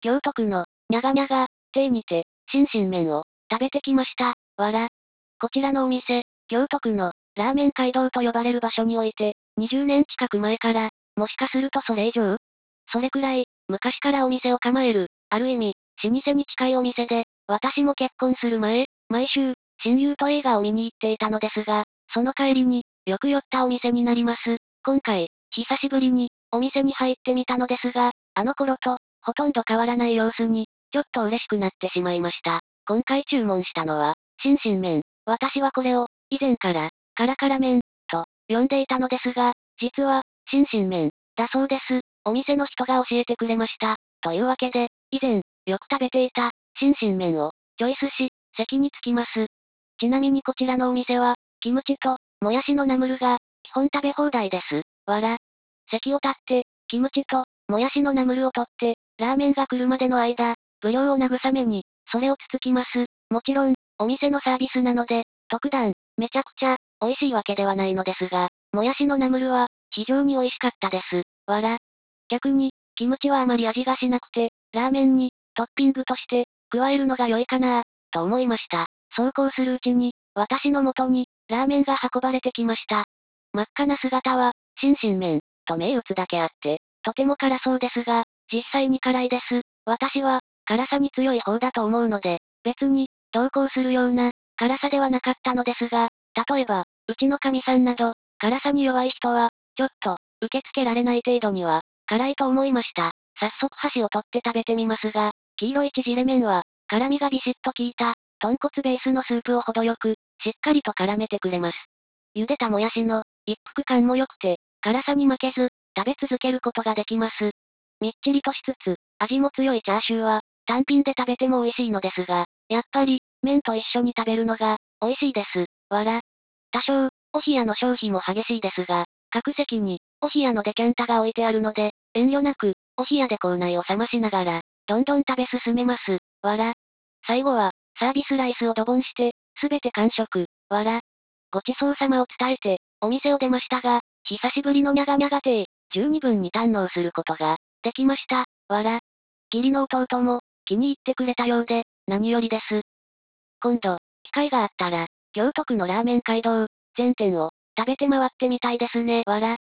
京都区の、にゃがにゃが、亭にて、新新麺を、食べてきました。わら。こちらのお店、京都区の、ラーメン街道と呼ばれる場所において、20年近く前から、もしかするとそれ以上それくらい、昔からお店を構える、ある意味、老舗に近いお店で、私も結婚する前、毎週、親友と映画を見に行っていたのですが、その帰りに、よく寄ったお店になります。今回、久しぶりに、お店に入ってみたのですが、あの頃と、ほとんど変わらない様子に、ちょっと嬉しくなってしまいました。今回注文したのは、新新麺。私はこれを、以前から、カラカラ麺、と、呼んでいたのですが、実は、新新麺、だそうです。お店の人が教えてくれました。というわけで、以前、よく食べていた、新新麺を、チョイスし、席に着きます。ちなみにこちらのお店は、キムチと、もやしのナムルが、基本食べ放題です。わら。席を立って、キムチと、もやしのナムルを取って、ラーメンが来るまでの間、不良を慰めに、それをつつきます。もちろん、お店のサービスなので、特段、めちゃくちゃ、美味しいわけではないのですが、もやしのナムルは、非常に美味しかったです。わら。逆に、キムチはあまり味がしなくて、ラーメンに、トッピングとして、加えるのが良いかなと思いました。そうこうするうちに、私の元に、ラーメンが運ばれてきました。真っ赤な姿は、新新麺、と銘打つだけあって、とても辛そうですが、実際に辛いです。私は、辛さに強い方だと思うので、別に、同行するような、辛さではなかったのですが、例えば、うちの神さんなど、辛さに弱い人は、ちょっと、受け付けられない程度には、辛いと思いました。早速箸を取って食べてみますが、黄色い縮れ麺は、辛みがビシッと効いた、豚骨ベースのスープを程よく、しっかりと絡めてくれます。茹でたもやしの、一服感も良くて、辛さに負けず、食べ続けることができます。みっちりとしつつ、味も強いチャーシューは、単品で食べても美味しいのですが、やっぱり、麺と一緒に食べるのが、美味しいです。わら。多少、お冷やの消費も激しいですが、各席に、お冷やのデキャンタが置いてあるので、遠慮なく、お冷やで口内を冷ましながら、どんどん食べ進めます。わら。最後は、サービスライスをドボンして、すべて完食。わら。ごちそうさまを伝えて、お店を出ましたが、久しぶりのニャガニャガ亭、十二分に堪能することが、できました。わら。義理の弟も、気に入ってくれたようで、何よりです。今度、機会があったら、京都区のラーメン街道、全店を、食べて回ってみたいですね。わら。